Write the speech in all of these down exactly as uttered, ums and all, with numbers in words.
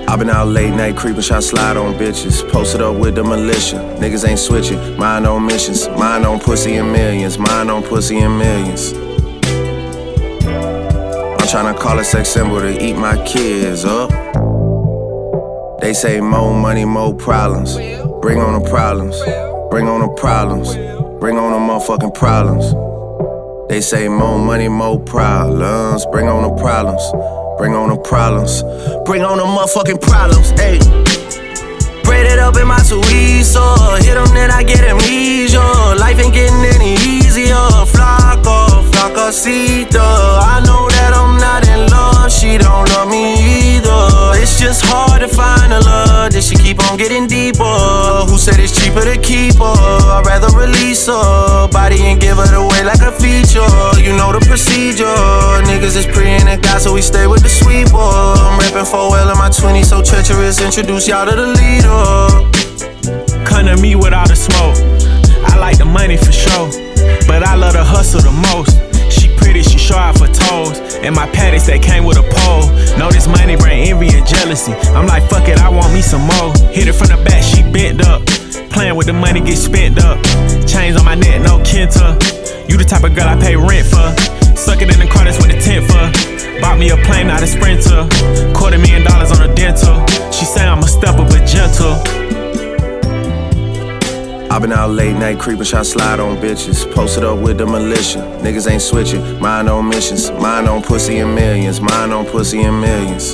I been out late night creeping, shot slide on bitches. Posted up with the militia. Niggas ain't switching, mind on missions. Mind on pussy and millions, mind on pussy and millions. I'm tryna call a sex symbol to eat my kids up. They say more money, more problems. Bring on the problems, bring on the problems, bring on the motherfucking problems. They say more money, more problems. Bring on the problems, bring on the problems, bring on the motherfucking problems. Ayy, braid it up in my Suizo. Hit them, then I get amnesia. Life ain't getting any easier. Flaco, flacosito. I know that I'm not in love. She don't love me either. It's just hard to find a love that she keep on getting deeper. Who said it's cheaper to keep her? I'd rather release her body and give it away like a feature. You know the procedure. Niggas is preying at God, so we stay with the sweeper. I'm reppin' four L in my twenties, so treacherous. Introduce y'all to the leader. Come to me with all the smoke. I like the money for sure, but I love the hustle the most. She pretty, she show out for toes. And my patties, they came with a pole. Know this money bring envy and jealousy. I'm like, fuck it, I want me some more. Hit it from the back, she bent up. Playing with the money, get spent up. Chains on my neck, no Kenta. You the type of girl I pay rent for. Suck it in the car, that's what the tent for. Bought me a plane, not a Sprinter. Quarter million dollars on a dental. She say I'm a stepper, but gentle. I been out late night creeping, shot slide on bitches. Posted up with the militia. Niggas ain't switching, mind on missions. Mind on pussy and millions, mind on pussy and millions.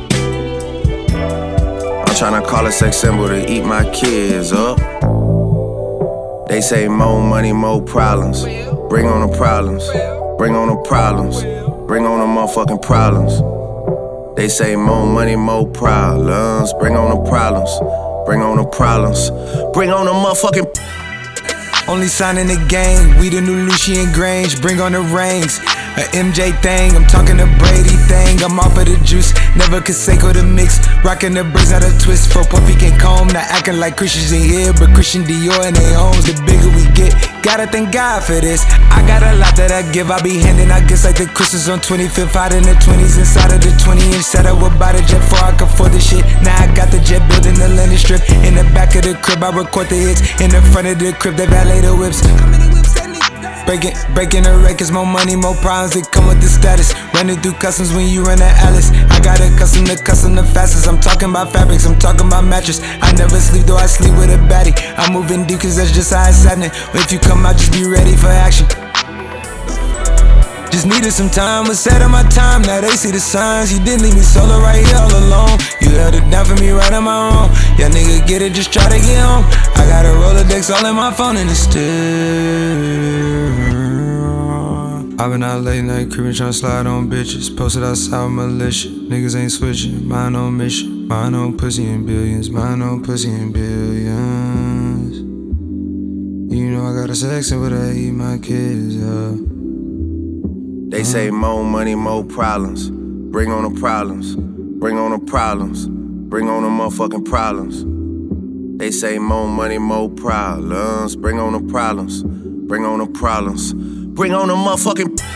I'm tryna call a sex symbol to eat my kids up. They say more money, more problems. Bring on the problems, bring on the problems, bring on the motherfucking problems. They say more money, more problems. Bring on the problems, bring on the problems, bring on the motherfucking. Only sign in the gang, we the new Lucian Grange. Bring on the rings, a M J thing. I'm talking the Brady thing. I'm off of the juice, never Conseco the mix. Rockin' the braids out of twist for Puffy can comb. Not acting like Christians in here, but Christian Dior in their homes. The bigger we get, gotta thank God for this. I got a lot that I give, I be handing. I guess like the Christmas on twenty-fifth, out in the twenties, inside of the twenty inch. Said I would buy the jet before I could afford the shit. Now I got the jet building the landing strip. In the back of the crib, I record the hits. In the front of the crib, they valet the whips. Breaking, breaking the records, more money, more problems that come with the status. Running through customs when you run the Alice. I got a custom to custom the fastest. I'm talking about fabrics, I'm talking about mattress. I never sleep though I sleep with a baddie. I'm moving deep cause that's just how it's happening. If you come out, just be ready for action. Just needed some time, was set on my time. Now they see the signs. You didn't leave me solo right here all alone. You held it down for me right on my own. Yeah, nigga, get it, just try to get home. I got a Rolodex all in my phone and it's still. I've been out late night creeping, tryna slide on bitches. Posted outside with militia. Niggas ain't switching, mind on mission. Mind on pussy and billions, mind on pussy and billions. You know I got a sex symbol that eat my kids up. They say more money, more problems. Bring on the problems, bring on the problems, bring on the motherfucking problems. They say more money, more problems. Bring on the problems, bring on the problems, bring on the motherfucking.